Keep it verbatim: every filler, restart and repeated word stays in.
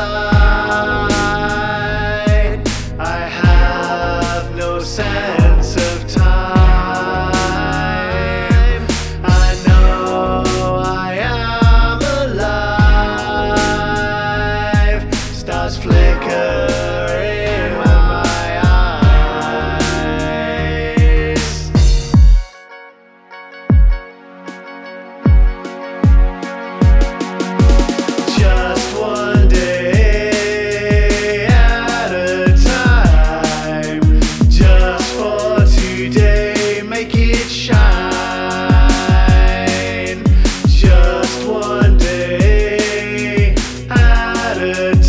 light. I have no sense of time. I know I am alive. Stars flicker in my eyes. Just one day at a time. Just for today, make it shine. Just one day at a